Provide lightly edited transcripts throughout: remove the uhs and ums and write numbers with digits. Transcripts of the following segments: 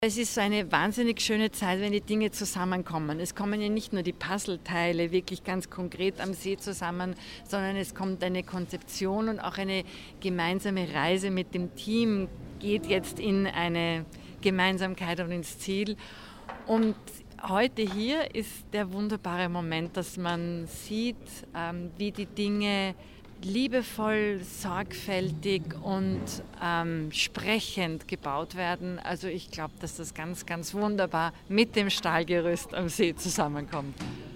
Es ist so eine wahnsinnig schöne Zeit, wenn die Dinge zusammenkommen. Es kommen ja nicht nur die Puzzleteile wirklich ganz konkret am See zusammen, sondern es kommt eine Konzeption und auch eine gemeinsame Reise mit dem Team geht jetzt in eine Gemeinsamkeit und ins Ziel. Und heute hier ist der wunderbare Moment, dass man sieht, wie die Dinge liebevoll, sorgfältig und sprechend gebaut werden. Also ich glaube, dass das ganz, ganz wunderbar mit dem Stahlgerüst am See zusammenkommt.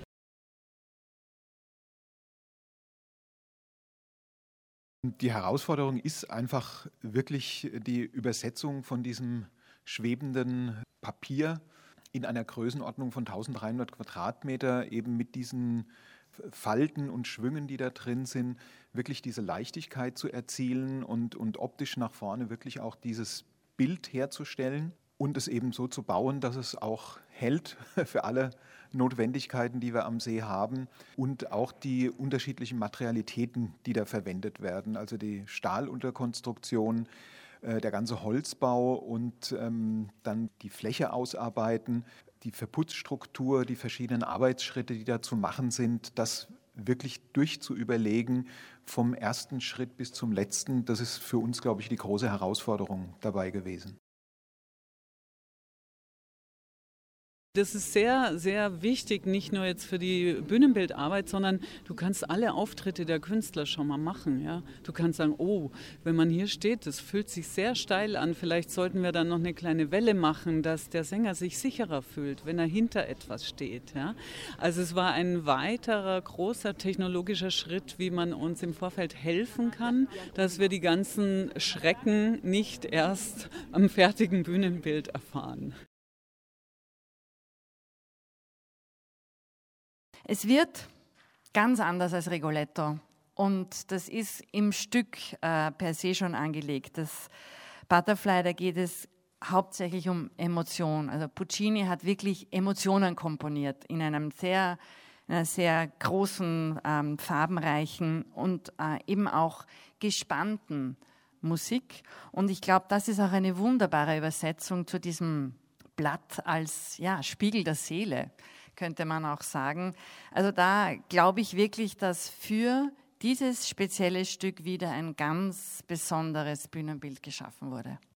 Die Herausforderung ist einfach wirklich die Übersetzung von diesem schwebenden Papier in einer Größenordnung von 1300 Quadratmeter, eben mit diesen Falten und Schwüngen, die da drin sind, wirklich diese Leichtigkeit zu erzielen und optisch nach vorne wirklich auch dieses Bild herzustellen und es eben so zu bauen, dass es auch hält für alle Notwendigkeiten, die wir am See haben und auch die unterschiedlichen Materialitäten, die da verwendet werden, also die Stahlunterkonstruktion, der ganze Holzbau und dann die Fläche ausarbeiten, die Verputzstruktur, die verschiedenen Arbeitsschritte, die da zu machen sind, das wirklich durchzuüberlegen vom ersten Schritt bis zum letzten, das ist für uns, glaube ich, die große Herausforderung dabei gewesen. Das ist sehr, sehr wichtig, nicht nur jetzt für die Bühnenbildarbeit, sondern du kannst alle Auftritte der Künstler schon mal machen. Ja? Du kannst sagen, oh, wenn man hier steht, das fühlt sich sehr steil an, vielleicht sollten wir dann noch eine kleine Welle machen, dass der Sänger sich sicherer fühlt, wenn er hinter etwas steht. Ja? Also es war ein weiterer großer technologischer Schritt, wie man uns im Vorfeld helfen kann, dass wir die ganzen Schrecken nicht erst am fertigen Bühnenbild erfahren. Es wird ganz anders als Rigoletto und das ist im Stück per se schon angelegt. Das Butterfly, da geht es hauptsächlich um Emotion. Also Puccini hat wirklich Emotionen komponiert in einer sehr großen, farbenreichen und eben auch gespannten Musik. Und ich glaube, das ist auch eine wunderbare Übersetzung zu diesem Blatt als Spiegel der Seele, könnte man auch sagen. Also da glaube ich wirklich, dass für dieses spezielle Stück wieder ein ganz besonderes Bühnenbild geschaffen wurde.